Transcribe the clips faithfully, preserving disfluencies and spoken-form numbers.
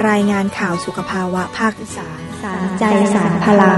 รายงานข่าวสุขภาวะภาคอีสานสารใจสารพลัง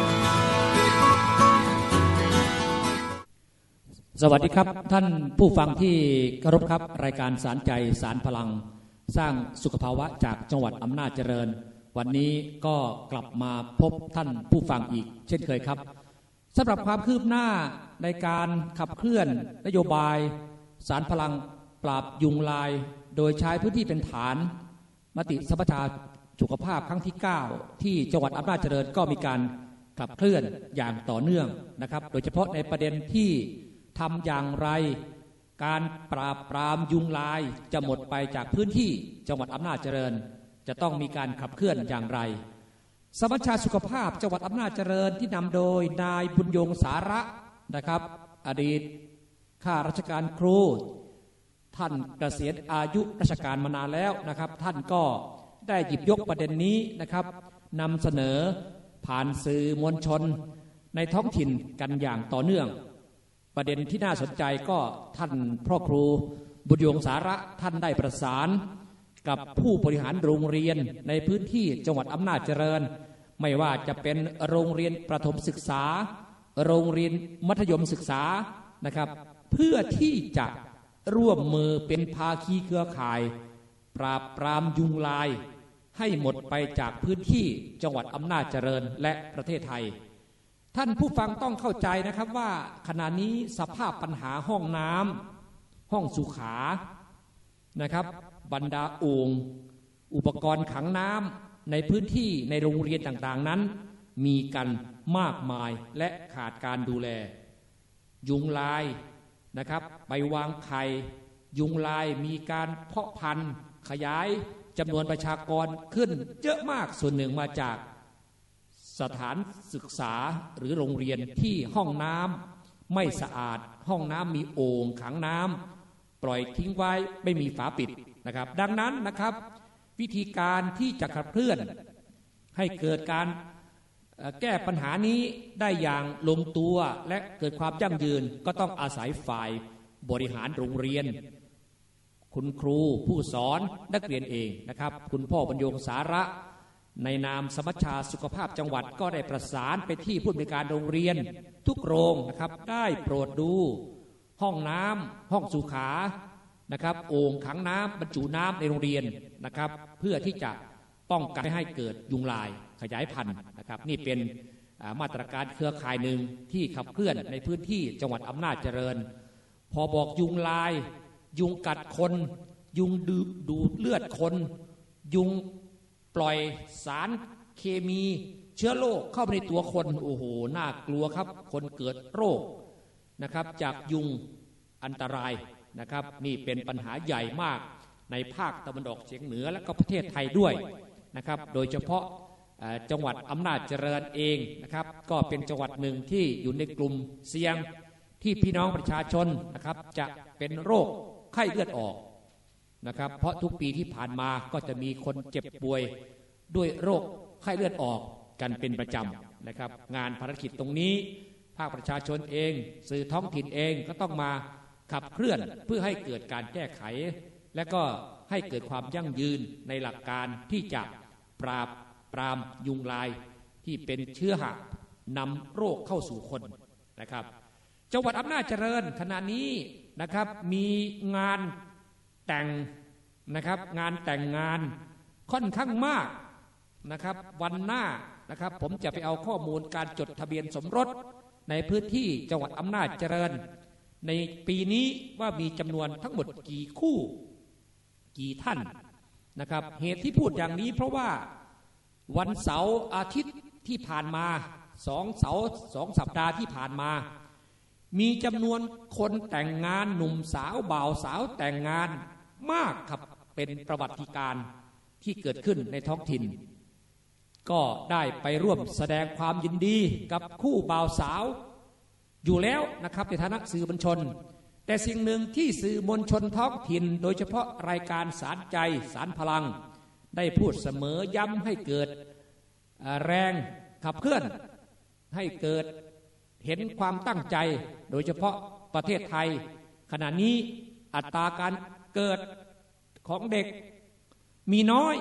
สวัสดีครับท่านผู้ฟังที่เคารพครับรายการสารใจสารพลังสร้างสุขภาวะจากจังหวัดอำนาจเจริญวันนี้ก็กลับมาพบท่านผู้ฟังอีกเช่นเคยครับสำหรับความคืบหน้าในการขับเคลื่อนนโยบายสารพลังปราบยุงลายโดยใช้พื้นที่เป็นฐานมติสภาสุขภาพครั้งที่เก้าที่จังหวัดอำนาจเจริญก็มีการขับเคลื่อนอย่างต่อเนื่องนะครับโดยเฉพาะในประเด็นที่ทำอย่างไรการปราบปรามยุงลายจะหมดไปจากพื้นที่จังหวัดอำนาจเจริญจะต้องมีการขับเคลื่อนอย่างไรสมัชชาสุขภาพจังหวัดอำนาจเจริญที่นำโดยนายบุญยงสาระนะครับอดีตข้าราชการครูท่านเกษียณอายุราชการมานานแล้วนะครับท่านก็ได้หยิบยกประเด็นนี้นะครับนำเสนอผ่านสื่อมวลชนในท้องถิ่นกันอย่างต่อเนื่องประเด็นที่น่าสนใจก็ท่านพ่อครูบุญยงสาระท่านได้ประสานกับผู้บริหารโรงเรียนในพื้นที่จังหวัดอำนาจเจริญไม่ว่าจะเป็นโรงเรียนประถมศึกษาโรงเรียนมัธยมศึกษานะครับเพื่อที่จะร่วมมือเป็นภาคีเครือข่ายปราบปรามยุงลายให้หมดไปจากพื้นที่จังหวัดอำนาจเจริญและประเทศไทยท่านผู้ฟังต้องเข้าใจนะครับว่าขณะนี้สภาพปัญหาห้องน้ำห้องสุขานะครับบรรดาโอ่งอุปกรณ์ขังน้ำในพื้นที่ในโรงเรียนต่างๆนั้นมีกันมากมายและขาดการดูแลยุงลายนะครับไปวางไข่ยุงลายมีการเพาะพันธุ์ขยายจำนวนประชากรขึ้นเยอะมากส่วนหนึ่งมาจากสถานศึกษาหรือโรงเรียนที่ห้องน้ำไม่สะอาดห้องน้ำมีโอ่งขังน้ำปล่อยทิ้งไว้ไม่มีฝาปิดนะครับดังนั้นนะครับวิธีการที่จะขับเคลื่อนให้เกิดการแก้ปัญหานี้ได้อย่างลงตัวและเกิดความยั่งยืนก็ต้องอาศัยฝ่ายบริหารโรงเรียนคุณครูผู้สอนนักเรียนเองนะครับคุณพ่อบรรยงสาระในนามสมัชชาสุขภาพจังหวัดก็ได้ประสานไปที่ผู้อำนวยการโรงเรียนทุกโรงนะครับได้โปรดดูห้องน้ำห้องสุขานะครับโอ่งขังน้ำบรรจุน้ำในโรงเรียนนะครับเพื่อที่จะป้องกันไม่ให้เกิดยุงลายขยายพันธุ์นะครับนี่เป็นมาตรการเครือข่ายหนึ่งที่ขับเคลื่อนในพื้นที่จังหวัดอำนาจเจริญพอบอกยุงลายยุงกัดคนยุงดูดดูดเลือดคนยุงปล่อยสารเคมีเชื้อโรคเข้าไปในตัวคนโอ้โหน่ากลัวครับคนเกิดโรคนะครับจากยุงอันตรายนะครับนี่เป็นปัญหาใหญ่มากในภาคตะวันออกเฉียงเหนือและก็ประเทศไทยด้วยนะครับโดยเฉพาะจังหวัดอำนาจเจริญเองนะครับก็เป็นจังหวัดหนึ่งที่อยู่ในกลุ่มเสี่ยงที่พี่น้องประชาชนนะครับจะเป็นโรคไข้เลือดออกนะครับเพราะทุกปีที่ผ่านมาก็จะมีคนเจ็บป่วยด้วยโรคไข้เลือดออกกันเป็นประจำนะครับงานภารกิจตรงนี้ภาคประชาชนเองสื่อท้องถิ่นเองก็ต้องมาขับเคลื่อนเพื่อให้เกิดการแก้ไขและก็ให้เกิดความยั่งยืนในหลักการที่จะปราบปรามยุงลายที่เป็นเชื้อหะนำโรคเข้าสู่คนนะครับจังหวัดอำนาจเจริญขณะนี้นะครับมีงานแต่งนะครับงานแต่งงานค่อนข้างมากนะครับวันหน้านะครับผมจะไปเอาข้อมูลการจดทะเบียนสมรสในพื้นที่จังหวัดอำนาจเจริญในปีนี้ว่ามีจำนวนทั้งหมดกี่คู่กี่ท่านนะครับเหตุที่พูดอย่างนี้เพราะว่าวันเสาร์อาทิตย์ที่ผ่านมาสองเสาร์สองสัปดาห์ที่ผ่านมามีจำนวนคนแต่งงานหนุ่มสาวบ่าวสาวแต่งงานมากครับเป็นประวัติการณ์ที่เกิดขึ้นในท้องถิ่นก็ได้ไปร่วมแสดงความยินดีกับคู่บ่าวสาวอยู่แล้วนะครับในฐานะสื่อมวลชนแต่สิ่งหนึ่งที่สื่อมวลชนท้องถิ่นโดยเฉพาะรายการสารใจสารพลังได้พูดเสมอย้ำให้เกิดแรงขับเคลื่อนให้เกิดเห็นความตั้งใจโดยเฉพาะประเทศไทยขณะนี้อัตราการเกิดของเด็กมีน้อย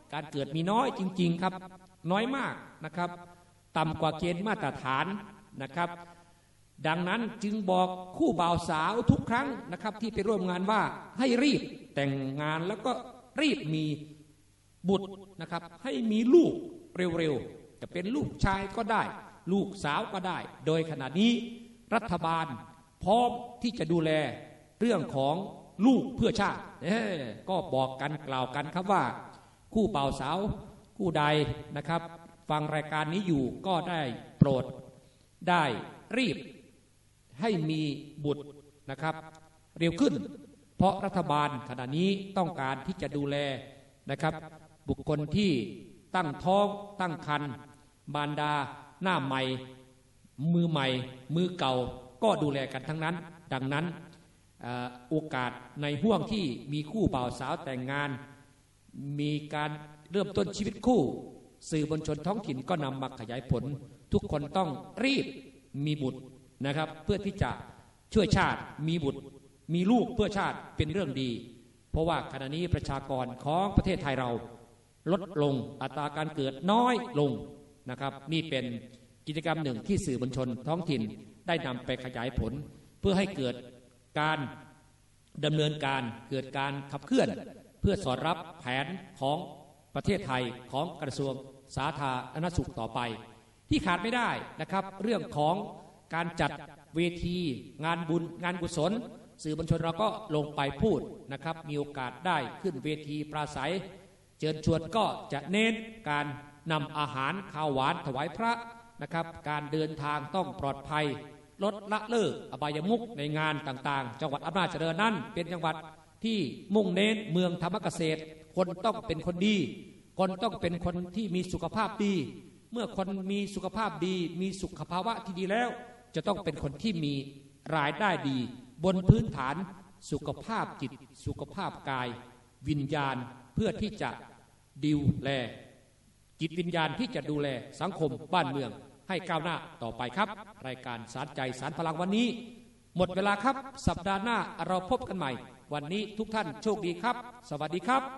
การเกิดมีน้อยจริงๆครับน้อยมากนะครับต่ำกว่าเกณฑ์มาตรฐานนะครับดังนั้นจึงบอกคู่บ่าวสาวทุกครั้งนะครับที่ไปร่วมงานว่าให้รีบแต่งงานแล้วก็รีบมีบุตรนะครับให้มีลูกเร็วๆจะเป็นลูกชายก็ได้ลูกสาวก็ได้โดยขณะนี้รัฐบาลพร้อมที่จะดูแลเรื่องของลูกเพื่อชาติก็บอกกันกล่าวกันครับว่าคู่บ่าวสาวคู่ใดนะครับฟังรายการนี้อยู่ก็ได้โปรดได้รีบให้มีบุตรนะครับเร็วขึ้นเพราะรัฐบาลขณะนี้ต้องการที่จะดูแลนะครับบุคคลที่ตั้งท้องตั้งครรภ์มารดาหน้าใหม่มือใหม่มือเก่าก็ดูแลกันทั้งนั้นดังนั้นโอกาสในห่วงที่มีคู่บ่าวสาวแต่งงานมีการเริ่มต้นชีวิตคู่สื่อมวลชนท้องถิ่นก็นำมาขยายผลทุกคนต้องรีบมีบุตรนะครับเพื่อที่จะช่วยชาติมีบุตรมีลูกเพื่อชาติเป็นเรื่องดีเพราะว่าขณะนี้ประชากรของประเทศไทยเราลดลงอัตราการเกิดน้อยลงนะครับนี่เป็นกิจกรรมหนึ่งที่สื่อมวลชนท้องถิ่นได้นำไปขยายผลเพื่อให้เกิดการดำเนินการเกิดการขับเคลื่อนเพื่อสอดรับแผนของประเทศไทยของกระทรวงสาธารณสุขต่อไปที่ขาดไม่ได้นะครับเรื่องของการจัดเวทีงานบุญงานกุศลสื่อมวลชนเราก็ลงไปพูดนะครับมีโอกาสได้ขึ้นเวทีปราศัยเชิญชวนก็จะเน้นการนำอาหารข้าวหวานถวายพระนะครับการเดินทางต้องปลอดภัยลดละเลิกอบายมุขในงานต่างๆจังหวัดอำนาจเจริญนั้นเป็นจังหวัดที่มุ่งเน้นเมืองธรรมเกษตรคนต้องเป็นคนดีคนต้องเป็นคนที่มีสุขภาพดีเมื่อคนมีสุขภาพดีมีสุขภาวะที่ดีแล้วจะต้องเป็นคนที่มีรายได้ดีบนพื้นฐานสุขภาพจิตสุขภาพกายวิญญาณเพื่อที่จะดูแลจิตวิญญาณที่จะดูแลสังคมบ้านเมืองให้ก้าวหน้าต่อไปครับรายการสารใจสารพลังวันนี้หมดเวลาครับสัปดาห์หน้าเราพบกันใหม่วันนี้ทุกท่านโชคดีครับสวัสดีครับ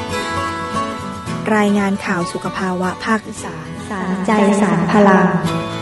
รายงานข่าวสุขภาวะภาคอีสานสารใจสารพลัง